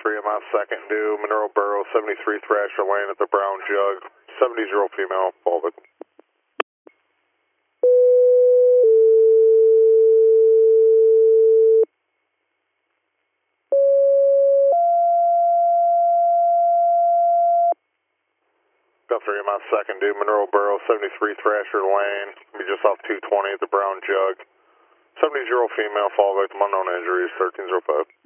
3 on my second due, Monroe Borough, 73 Thrasher Lane at the Brown Jug, 70 female, Volvic. Got 3 on my second due, Monroe Borough, 73 Thrasher Lane, be just off 220 at the Brown Jug, 70 female, fall victim, unknown injuries, 1305.